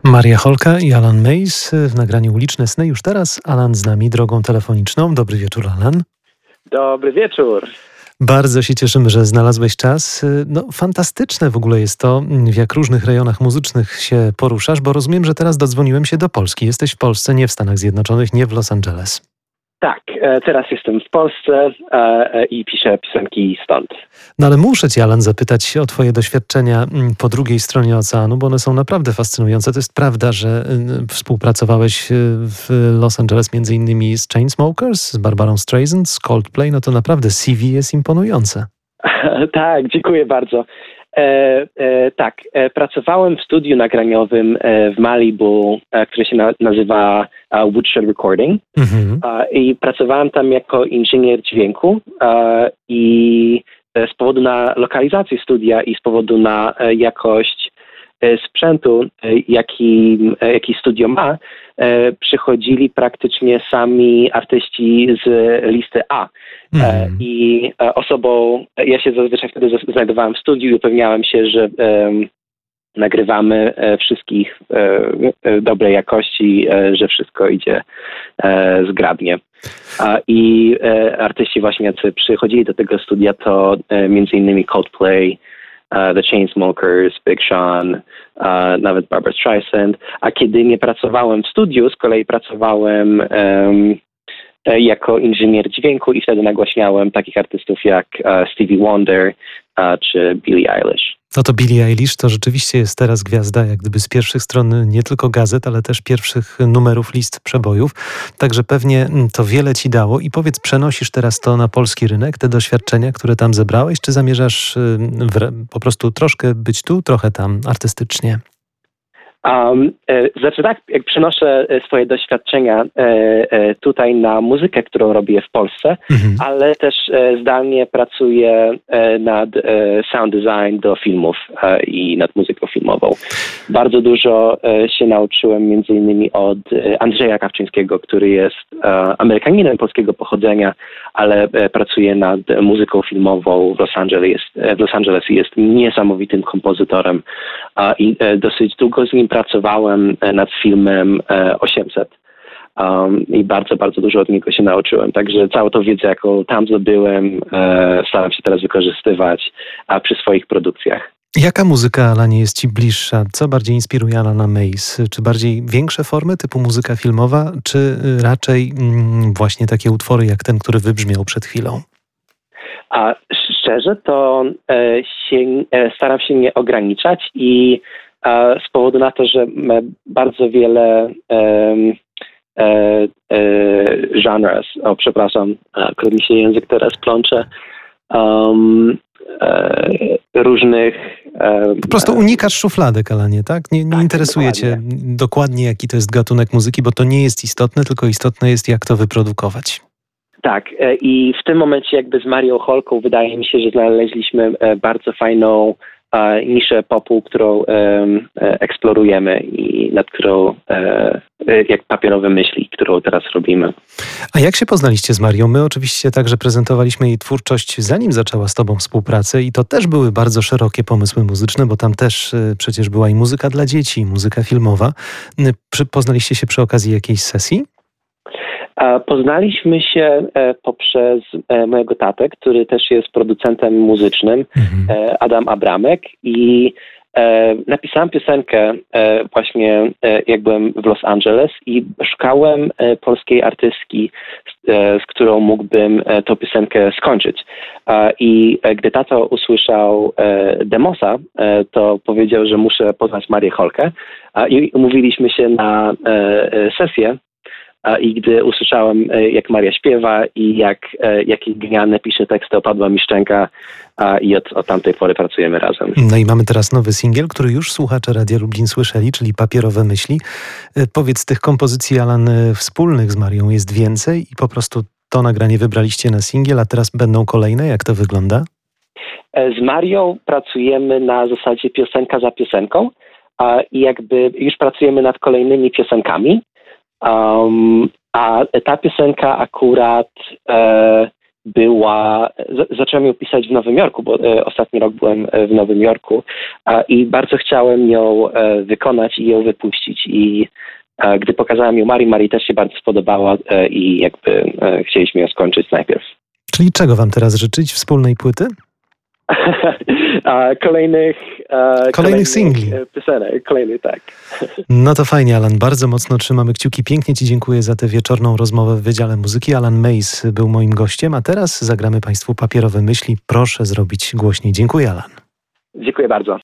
Maria Holka i Alan Mays w nagraniu Uliczne Sny. Już teraz Alan z nami drogą telefoniczną. Dobry wieczór, Alan. Dobry wieczór. Bardzo się cieszymy, że znalazłeś czas. No, fantastyczne w ogóle jest to, w jak różnych rejonach muzycznych się poruszasz, bo rozumiem, że teraz dodzwoniłem się do Polski. Jesteś w Polsce, nie w Stanach Zjednoczonych, nie w Los Angeles. Tak, teraz jestem w Polsce i piszę piosenki stąd. No ale muszę cię, Alan, zapytać o twoje doświadczenia po drugiej stronie oceanu, bo one są naprawdę fascynujące. To jest prawda, że współpracowałeś w Los Angeles między innymi z Chainsmokers, z Barbarą Streisand, z Coldplay. No to naprawdę CV jest imponujące. Tak, dziękuję bardzo. Pracowałem w studiu nagraniowym w Malibu, które się nazywa Woodshed Recording. I pracowałem tam jako inżynier dźwięku i z powodu na lokalizację studia i z powodu na jakość sprzętu, jaki studio ma, przychodzili praktycznie sami artyści z listy A. I ja się zazwyczaj wtedy znajdowałem w studiu i upewniałem się, że nagrywamy wszystkich dobrej jakości, że wszystko idzie zgrabnie. I artyści właśnie jacy przychodzili do tego studia to między innymi Coldplay, The Chainsmokers, Big Sean, nawet Barbara Streisand. A kiedy nie pracowałem w studiu, z kolei pracowałem jako inżynier dźwięku i wtedy nagłaśniałem takich artystów jak Stevie Wonder czy Billie Eilish. No to Billie Eilish to rzeczywiście jest teraz gwiazda jak gdyby z pierwszych stron nie tylko gazet, ale też pierwszych numerów list przebojów. Także pewnie to wiele ci dało. I powiedz, przenosisz teraz to na polski rynek, te doświadczenia, które tam zebrałeś, czy zamierzasz po prostu troszkę być tu, trochę tam artystycznie? Znaczy tak, jak przenoszę swoje doświadczenia tutaj na muzykę, którą robię w Polsce, ale też zdalnie pracuję nad sound design do filmów i nad muzyką filmową. Bardzo dużo się nauczyłem między innymi od Andrzeja Kawczyńskiego, który jest Amerykaninem polskiego pochodzenia, ale pracuje nad muzyką filmową w Los Angeles i jest niesamowitym kompozytorem i dosyć długo z nim pracowałem nad filmem 800 i bardzo, bardzo dużo od niego się nauczyłem. Także całą tą wiedzę, jaką tam zdobyłem, staram się teraz wykorzystywać przy swoich produkcjach. Jaka muzyka, Alanie, jest ci bliższa? Co bardziej inspiruje Alana Mays? Czy bardziej większe formy typu muzyka filmowa, czy raczej właśnie takie utwory jak ten, który wybrzmiał przed chwilą? A szczerze to staram się nie ograniczać i z powodu na to, że bardzo wiele genres, akurat mi się język teraz plącze, różnych... Po prostu unikasz szufladek, Alanie, tak? Nie interesuje dokładnie. cię dokładnie, jaki to jest gatunek muzyki, bo to nie jest istotne, tylko istotne jest, jak to wyprodukować. Tak, i w tym momencie jakby z Marią Holką wydaje mi się, że znaleźliśmy bardzo fajną niszę popu, którą eksplorujemy i nad którą, jak papierowe myśli, którą teraz robimy. A jak się poznaliście z Marią? My oczywiście także prezentowaliśmy jej twórczość, zanim zaczęła z tobą współpracę i to też były bardzo szerokie pomysły muzyczne, bo tam też przecież była i muzyka dla dzieci, i muzyka filmowa. Poznaliście się przy okazji jakiejś sesji? Poznaliśmy się poprzez mojego tatę, który też jest producentem muzycznym, Adam Abramek, i napisałem piosenkę właśnie jak byłem w Los Angeles i szukałem polskiej artystki, z którą mógłbym tę piosenkę skończyć. I gdy tato usłyszał Demosa, to powiedział, że muszę poznać Marię Holkę i umówiliśmy się na sesję. I gdy usłyszałem, jak Maria śpiewa i jakie genialne pisze teksty, opadła mi szczęka i od tamtej pory pracujemy razem. No i mamy teraz nowy singiel, który już słuchacze Radia Lublin słyszeli, czyli Papierowe myśli. Powiedz, tych kompozycji, Alan, wspólnych z Marią jest więcej i po prostu to nagranie wybraliście na singiel, a teraz będą kolejne? Jak to wygląda? Z Marią pracujemy na zasadzie piosenka za piosenką i jakby już pracujemy nad kolejnymi piosenkami. A ta piosenka akurat zacząłem ją pisać w Nowym Jorku, bo ostatni rok byłem w Nowym Jorku i bardzo chciałem ją wykonać i ją wypuścić. I gdy pokazałem ją Marii też się bardzo spodobała i jakby chcieliśmy ją skończyć najpierw. Czyli czego wam teraz życzyć? Wspólnej płyty? Kolejnych singli. Piosenek, tak. No to fajnie, Alan. Bardzo mocno trzymamy kciuki. Pięknie ci dziękuję za tę wieczorną rozmowę w Wydziale Muzyki. Alan Mays był moim gościem, a teraz zagramy Państwu papierowe myśli. Proszę zrobić głośniej. Dziękuję, Alan. Dziękuję bardzo.